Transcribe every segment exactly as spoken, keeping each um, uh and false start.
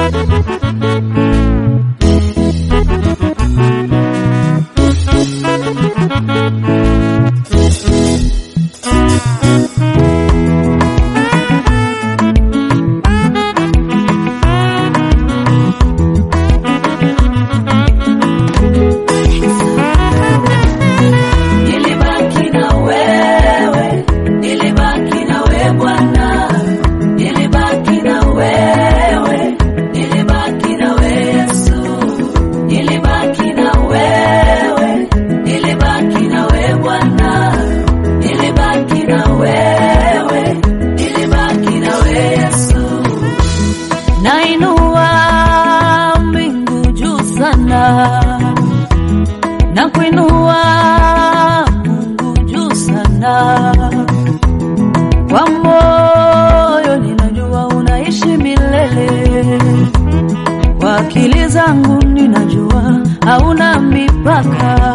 na kuinua Mungu juu sana. Kwa moyo ninajua unaishi milele, kwa akili zangu ninajua hauna mipaka.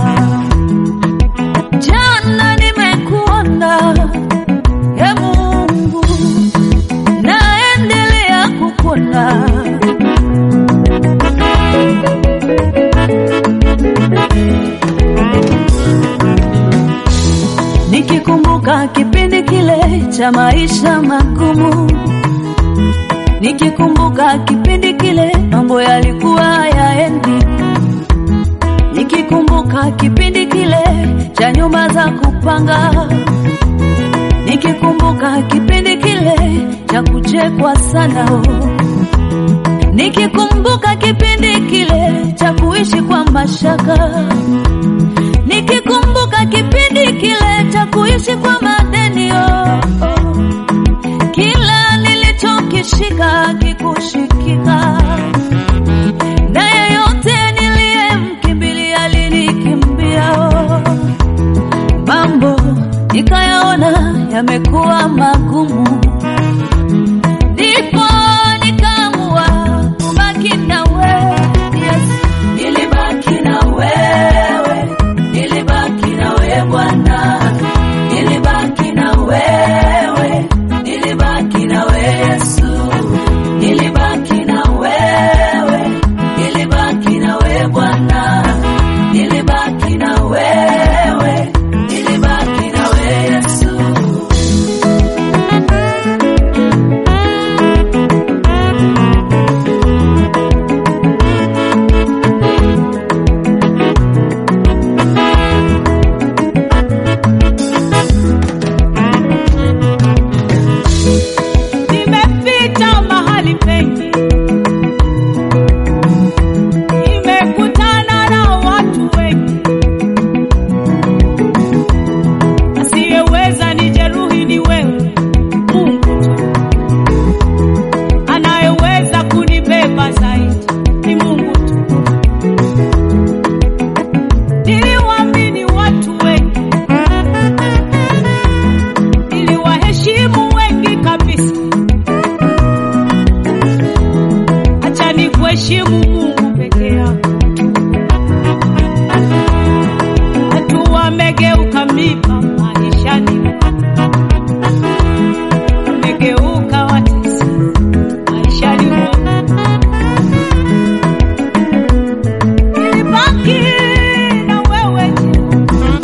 Jana nimekuona e Mungu, naendelea kukuona. Nikikumbuka kipindi kile cha maisha magumu, nikikumbuka kipindi kile mambo yalikuwa yaendi, nikikumbuka kipindi kile cha nyumba za kupanga, nikikumbuka kipindi kile cha kuchekwa sana, nikikumbuka kipindi kile cha kuishi kwa mashaka, nikikumbuka kipindi kile cha kuishi kwa madeni, oh, oh. Kila nilichokishika kikushikika, na yeyote niliyemkimbilia alinikimbia, oh. Mambo nikayaona yamekuwa magumu, ndipo nikaamua kubaki na wewe. Yes, nilibaki na wewe, nilibaki na wewe Bwana, nilibaki na wewe, nilibaki na wewe Yesu, nilibaki na wewe, nilibaki na wewe Bwana, nilibaki na wewe, nilibaki na wewe Yesu. Nimepita mahali pengi, nimekutana na watu wengi, asiyeweza nijeruhi ni wewe Mungu tu, anayeweza kunibeba zaidi ni Mungu tu. Niliwaamini watu wengi, niliwaheshimu wengi kabisa, acha nikuheshimu Mungu peke yako. Watu wamegeuka miba maishani, wamegeuka watesi maishani mwangu. Nilibaki na wewe Jehova,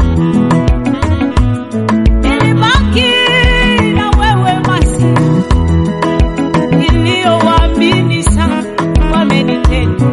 nilibaki na wewe Masihi, niliyowaamini sana wamenitenda.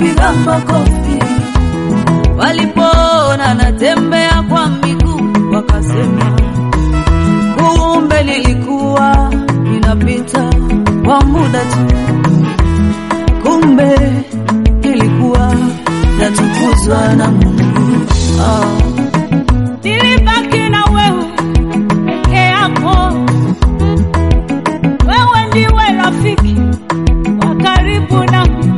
wakapiga makofi. Walipona natembea kwa miguu wakasema kumbe nilikuwa ninapita kwa muda tu, kumbe nilikuwa natukuzwa na Mungu. Ah. Nilibaki na wewe peke yako, wewe ndiwe rafiki wa karibu nami,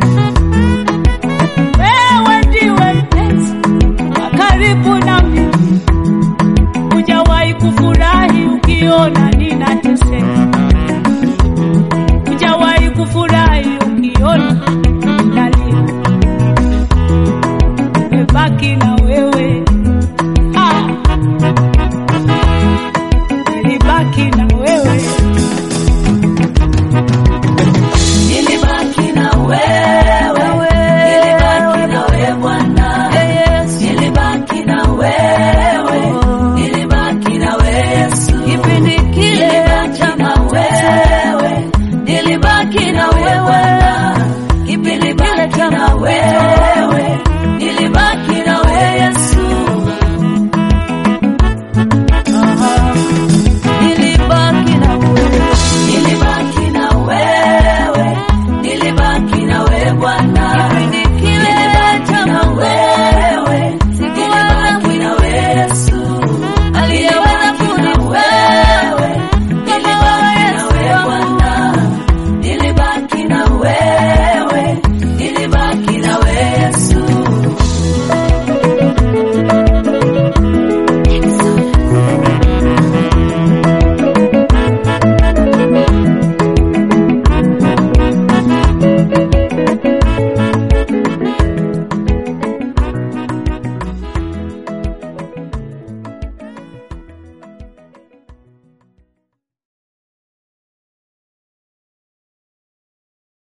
wewe ndiwe mpenzi wa karibu nami. Hujawahi kufurahi ukiona ninateseka, hujawahi kufurahi ukiona